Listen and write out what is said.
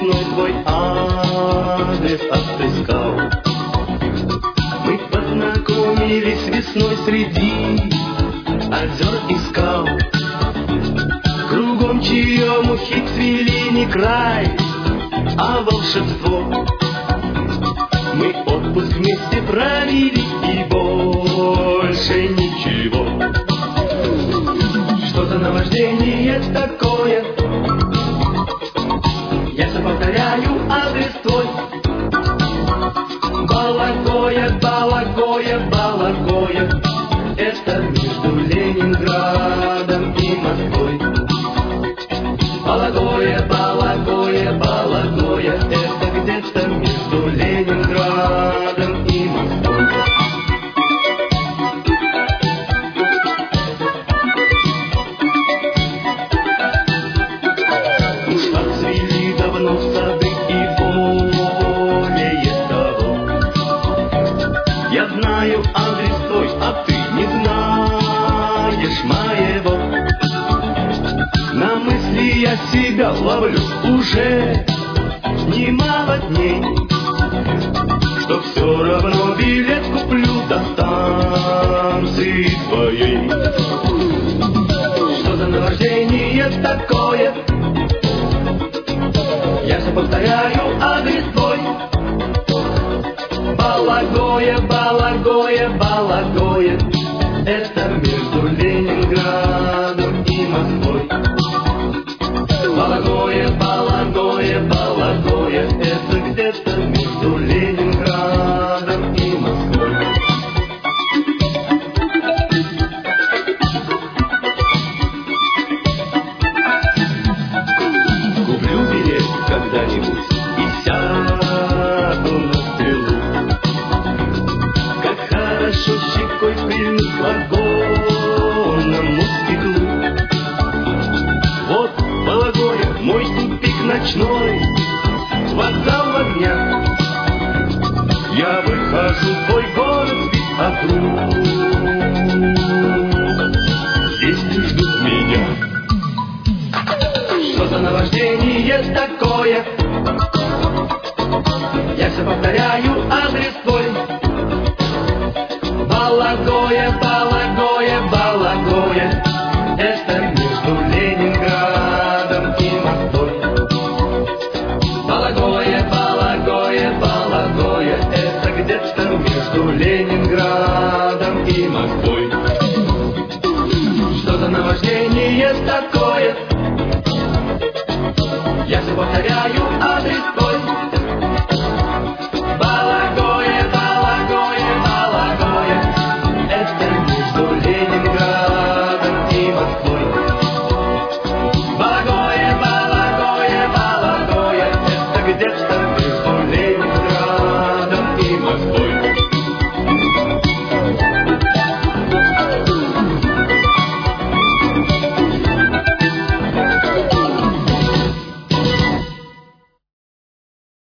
весной твой адрес отыскал. Мы познакомились весной среди озер и скал. Кругом черемухи цвели не край, а волшебство. Мы отпуск вместе провели и больше ничего. Что за наваждение такое? Я все повторяю адрес твой. Балагоя, Балагоя, Балагоя. Это между Ленинградом и Москвой. Балагоя, Балагоя, Балагоя. Это где-то между Ленинградом и Москвой. Уж отцвели давно сады и более того. Я знаю адрес твой, а ты не знаешь моего. На мысли я себя ловлю уже немало дней, что все равно билет куплю до станции твоей. Что за наваждение такое? Я все повторяю адрес твой. Балагоя, Балагоя, Балагоя. Это между Ленинградом и Москвой. Балагоя, Балагоя, Балагоя. Это где-то между Ленинградом и Москвой. Куплю билет когда-нибудь и сяду на стрелу. Как хорошо щекой прильнуть к вагонному стеклу. Вот Балагоя, мой тупик ночной, вокзал в огнях. Я выхожу в твой город без округ. Здесь не ждут меня. Что за наваждение такое? Я все повторяю адрес твой. Балагоя, Балагоя, Балагоя. Это между Ленинградом и Москвой. Балагоя, Балагоя, Балагоя. Это где-то между Ленинградом и Москвой. Что за наваждение такое?